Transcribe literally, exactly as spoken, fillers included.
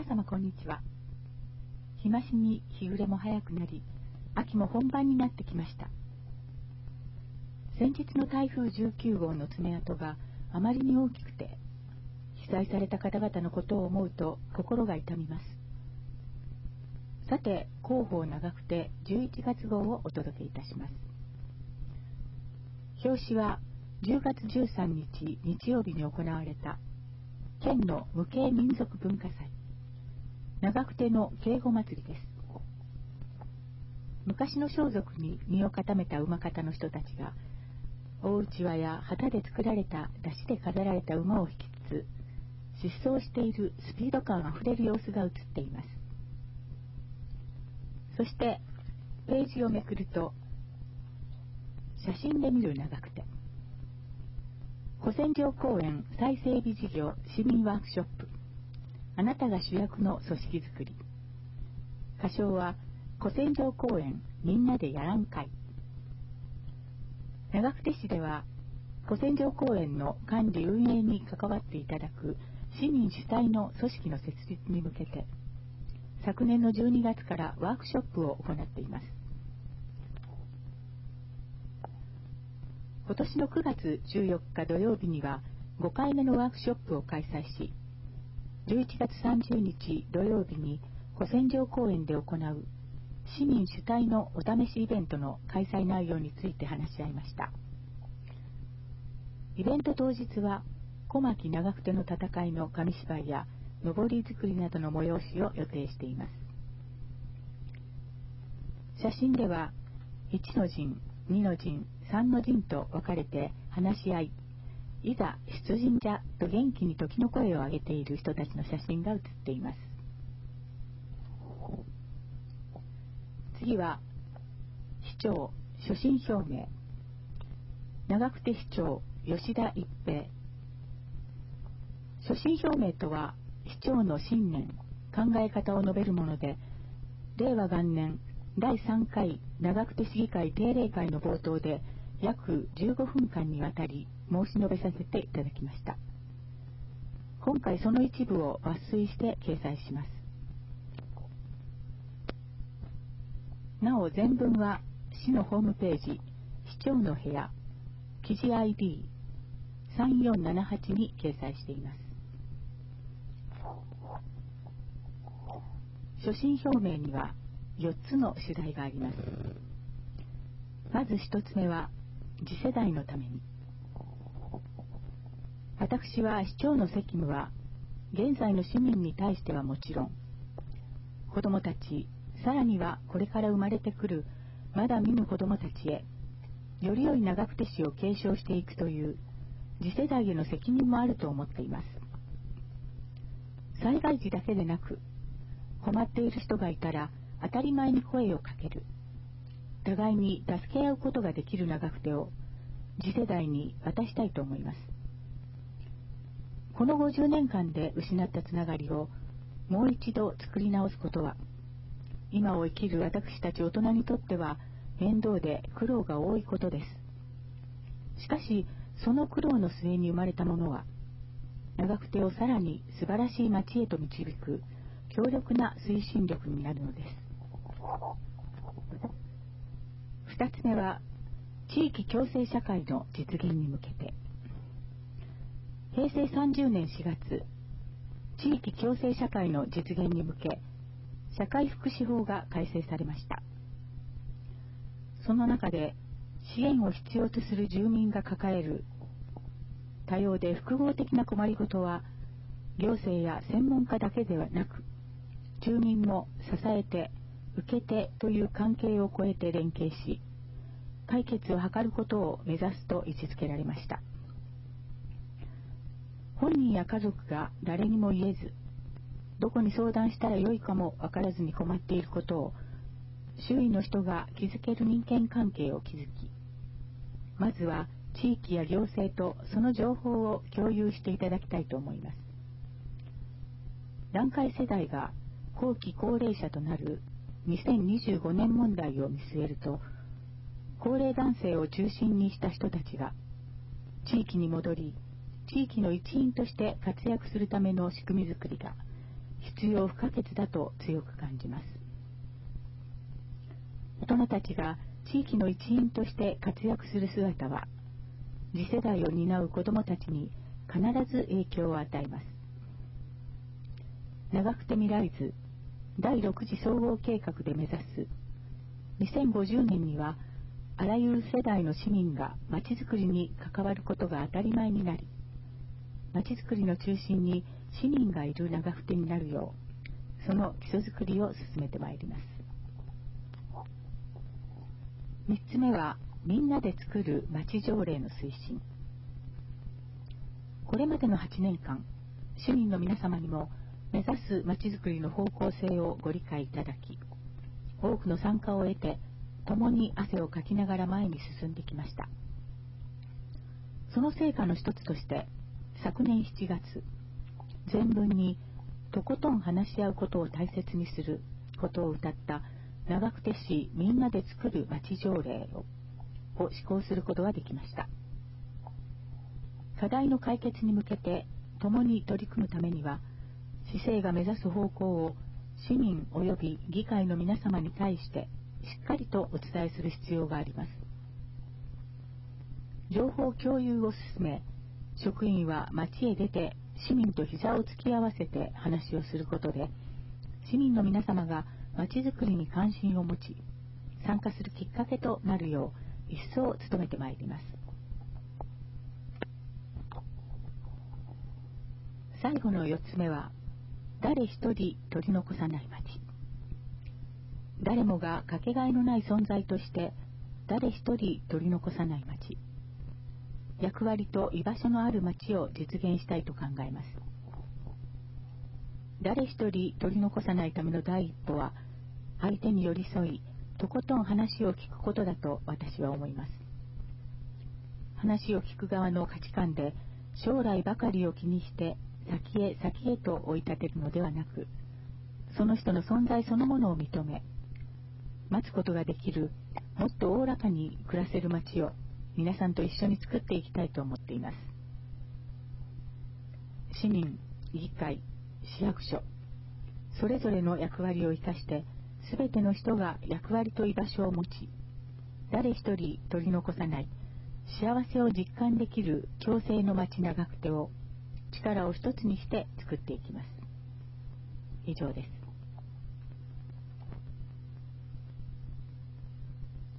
皆様こんにちは。日増しに日暮れも早くなり、秋も本番になってきました。先日の台風じゅうきゅうごうの爪痕があまりに大きくて、被災された方々のことを思うと心が痛みます。さて、広報長久手じゅういちがつごうをお届けいたします。表紙はじゅうがつじゅうさんにち日曜日に行われた県の無形民族文化祭長久手の警護祭りです。昔の装束に身を固めた馬方の人たちが大うちわや旗で作られた出汁で飾られた馬を引きつつ疾走しているスピード感あふれる様子が映っています。そしてページをめくると写真で見る長久手古戦場公園再整備事業市民ワークショップ、あなたが主役の組織づくり。歌唱は古戦場公園みんなでやらん会。長久手市では古戦場公園の管理運営に関わっていただく市民主体の組織の設立に向けて昨年のじゅうにがつからワークショップを行っています。今年のくがつじゅうよっか土曜日にはごかいめのワークショップを開催し、じゅういちがつさんじゅうにち土曜日に古戦場公園で行う市民主体のお試しイベントの開催内容について話し合いました。イベント当日は小牧長久手の戦いの紙芝居やのぼり作りなどの催しを予定しています。写真ではいちの陣、にの陣、さんの陣と分かれて話し合い、いざ出陣じゃと元気に時の声を上げている人たちの写真が写っています。次は市長所信表明。長久手市長吉田一平。所信表明とは市長の信念、考え方を述べるもので、令和元年だいさんかい長久手市議会定例会の冒頭で約じゅうごふんかんにわたり申し述べさせていただきました。今回その一部を抜粋して掲載します。なお全文は市のホームページ市長の部屋記事 アイディーさんよんななはち に掲載しています。所信表明にはよっつの主題があります。まずひとつめは次世代のために。私は市長の責務は現在の市民に対してはもちろん、子どもたち、さらにはこれから生まれてくるまだ見ぬ子どもたちへより良い長久手市を継承していくという次世代への責任もあると思っています。災害時だけでなく、困っている人がいたら当たり前に声をかける、互いに助け合うことができる長久手を次世代に渡したいと思います。このごじゅうねんかんで失ったつながりをもう一度作り直すことは、今を生きる私たち大人にとっては面倒で苦労が多いことです。しかしその苦労の末に生まれたものは、長久手をさらに素晴らしい町へと導く強力な推進力になるのです。ふたつめは地域共生社会の実現に向けて。へいせいさんじゅうねんしがつ、地域共生社会の実現に向け社会福祉法が改正されました。その中で支援を必要とする住民が抱える多様で複合的な困りごとは、行政や専門家だけではなく住民も支えて受けてという関係を超えて連携し解決を図ることを目指すと位置づけられました。本人や家族が誰にも言えず、どこに相談したらよいかも分からずに困っていることを周囲の人が気づける人間関係を築き、まずは地域や行政とその情報を共有していただきたいと思います。団塊世代が後期高齢者となるにせんにじゅうごねん問題を見据えると、高齢男性を中心にした人たちが地域に戻り、地域の一員として活躍するための仕組みづくりが必要不可欠だと強く感じます。大人たちが地域の一員として活躍する姿は、次世代を担う子どもたちに必ず影響を与えます。長久手未来図だいろく次総合計画で目指すにせんごじゅうねんには、あらゆる世代の市民がまちづくりに関わることが当たり前になり、まちづくりの中心に市民がいる長久手になるよう、その基礎づくりを進めてまいります。みっつめは、みんなで作るまち条例の推進。これまでのはちねんかん、市民の皆様にも目指すまちづくりの方向性をご理解いただき、多くの参加を得て、共に汗をかきながら前に進んできました。その成果の一つとして、昨年しちがつ、前文にとことん話し合うことを大切にすることを謳った長久手市みんなで作るまち条例をを施行することができました。課題の解決に向けて共に取り組むためには、市政が目指す方向を市民及び議会の皆様に対してしっかりとお伝えする必要があります。情報共有を進め、職員は町へ出て市民と膝を突き合わせて話をすることで、市民の皆様がまちづくりに関心を持ち、参加するきっかけとなるよう一層努めてまいります。最後のよっつめは、誰一人取り残さない町。誰もがかけがえのない存在として誰一人取り残さない町、役割と居場所のある町を実現したいと考えます。誰一人取り残さないための第一歩は、相手に寄り添いとことん話を聞くことだと私は思います。話を聞く側の価値観で将来ばかりを気にして先へ先へと追い立てるのではなく、その人の存在そのものを認め、待つことができる、もっとおおらかに暮らせる街を皆さんと一緒に作っていきたいと思っています。市民、議会、市役所、それぞれの役割を生かして、すべての人が役割と居場所を持ち、誰一人取り残さない幸せを実感できる共生の街長久手を力を一つにして作っていきます。以上です。